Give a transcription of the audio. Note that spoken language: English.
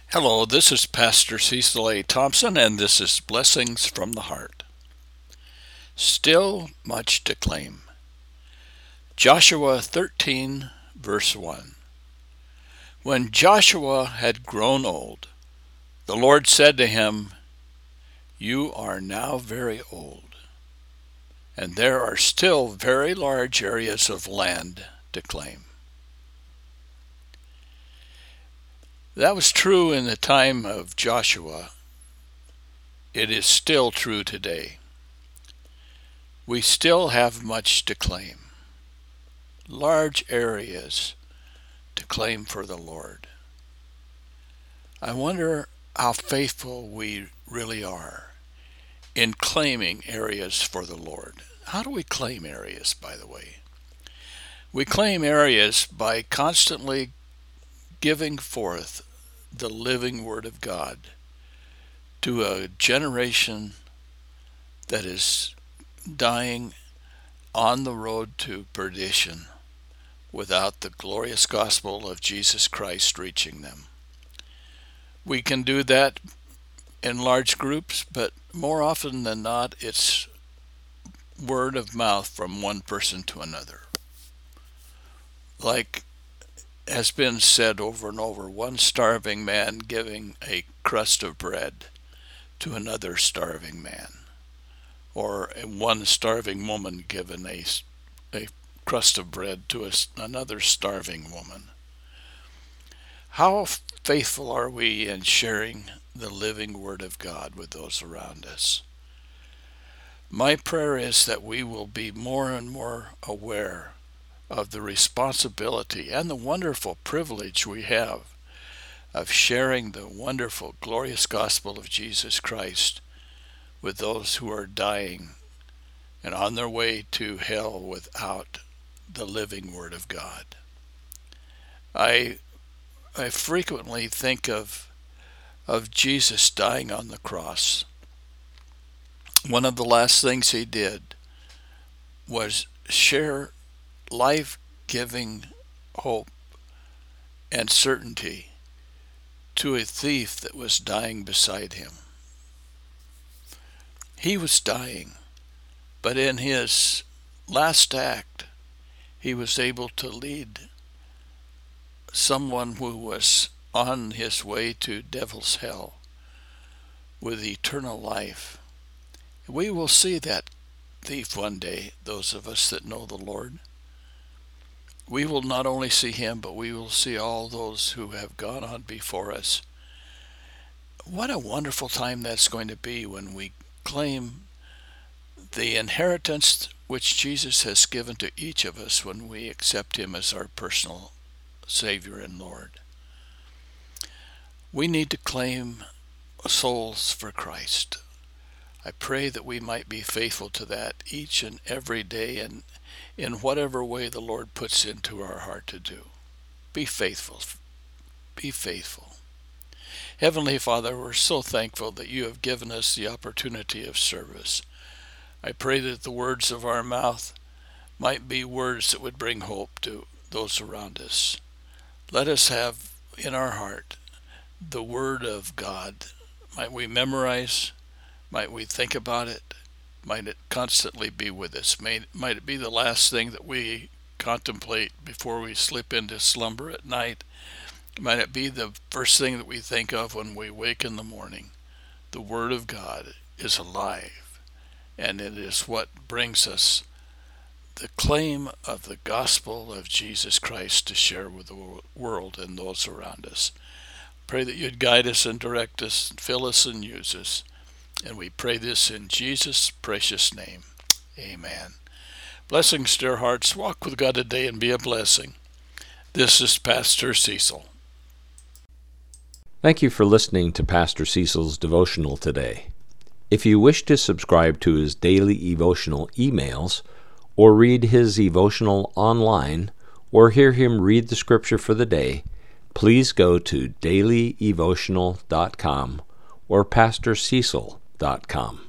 Hello, this is Pastor Cecil A. Thompson, and this is Blessings from the Heart. Still much to claim. Joshua 13, verse 1. When Joshua had grown old, the Lord said to him, "You are now very old, and there are still very large areas of land to claim." That was true in the time of Joshua. It is still true today. We still have much to claim. Large areas to claim for the Lord. I wonder how faithful we really are in claiming areas for the Lord. How do we claim areas, by the way? We claim areas by constantly giving forth the living Word of God to a generation that is dying on the road to perdition without the glorious gospel of Jesus Christ reaching them. We can do that in large groups, but more often than not, it's word of mouth from one person to another. Like has been said over and over, one starving man giving a crust of bread to another starving man, or one starving woman given a crust of bread to another starving woman. How faithful are we in sharing the living Word of God with those around us? My prayer is that we will be more and more aware of the responsibility and the wonderful privilege we have of sharing the wonderful, glorious gospel of Jesus Christ with those who are dying and on their way to hell without the living Word of God. I frequently think of Jesus dying on the cross. One of the last things he did was share life-giving hope and certainty to a thief that was dying beside him. He was dying, but in his last act, he was able to lead someone who was on his way to devil's hell with eternal life. We will see that thief one day, those of us that know the Lord. We will not only see him, but we will see all those who have gone on before us. What a wonderful time that's going to be when we claim the inheritance which Jesus has given to each of us when we accept him as our personal Savior and Lord. We need to claim souls for Christ. I pray that we might be faithful to that each and every day, and in whatever way the Lord puts into our heart to do. Be faithful. Be faithful. Heavenly Father, we're so thankful that you have given us the opportunity of service. I pray that the words of our mouth might be words that would bring hope to those around us. Let us have in our heart the Word of God. Might we memorize? Might we think about it? Might it constantly be with us? Might it be the last thing that we contemplate before we slip into slumber at night? Might it be the first thing that we think of when we wake in the morning? The Word of God is alive, and it is what brings us the claim of the gospel of Jesus Christ to share with the world and those around us. Pray that you'd guide us and direct us, fill us and use us. And we pray this in Jesus' precious name. Amen. Blessings, dear hearts. Walk with God today and be a blessing. This is Pastor Cecil. Thank you for listening to Pastor Cecil's devotional today. If you wish to subscribe to his daily devotional emails, or read his devotional online, or hear him read the scripture for the day, please go to dailydevotional.com or pastorcecil.com.